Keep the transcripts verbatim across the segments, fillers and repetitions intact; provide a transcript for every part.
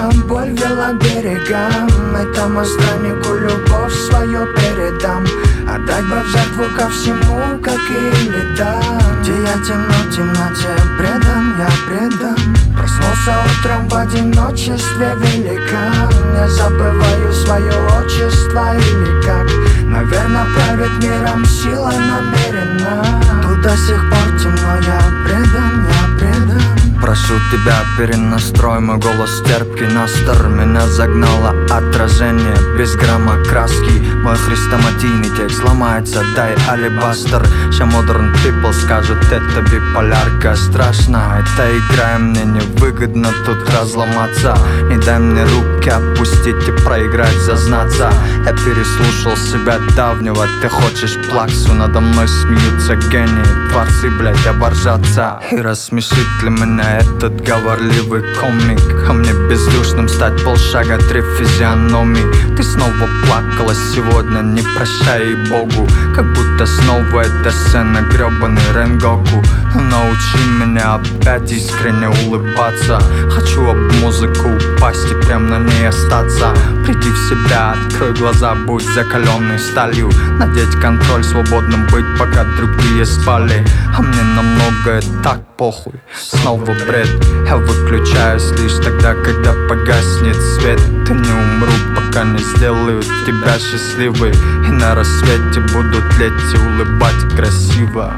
боль вела к берегам. Этому страннику любовь свою передам. Отдать бы в жертву ко всему, как и летам. Где я темно, темноте предан, я предан. Проснулся утром в одиночестве великан. Не забываю свое отчество или как. Наверно, правит миром сила намерена. Тут до сих пор темно, я предан, я предан. Прошу тебя, перенастрой мой голос терпкий настр. Меня загнало отражение без грамма краски. Мой хрестоматийный текст ломается, дай алибастер. Ща modern people скажут, это биполярка. Страшно, это игра, мне невыгодно тут разломаться. Не дай мне руки опустить и проиграть, зазнаться. Я переслушал себя давнего, ты хочешь плаксу. Надо мной смеются гении, творцы, блять, оборжаться. И рассмешит ли меня этот говорливый комик? А мне бездушным стать полшага, три физиономии. Ты снова плакала сегодня, не прощай и Богу. Как будто снова эта сцена, гребаный Ренгоку. Научи меня опять искренне улыбаться. Хочу об музыку упасть и прям на ней остаться. Приди в себя, открой глаза, будь закаленной сталью. Надеть контроль, свободным быть, пока другие спали. А мне на многое так похуй, снова бред. Я выключаюсь лишь тогда, когда погаснет свет. И не умру, пока не сделаю тебя счастливой. И на рассвете буду тлеть и улыбать красиво.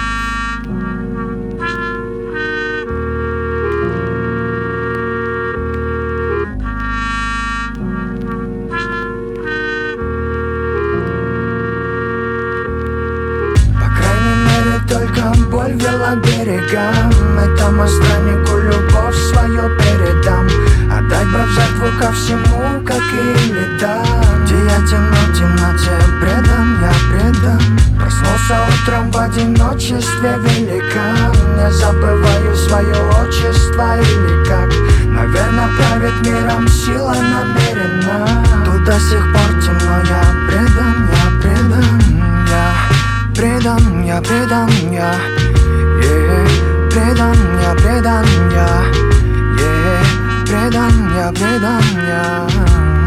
Только боль вела к берегам. Этому страннику любовь свою передам. Отдать бы в жертву ко всему, как и летам. Где я темно, темноте предан, я предан. Проснулся утром в одиночестве великан. Не забываю свое отчество или как. Наверно, правит миром сила намерена. Тут до сих пор темно, я предан, я предан. Предан, я предан, я, yeah. Предан, я предан, я, yeah. Предан, я предан, я.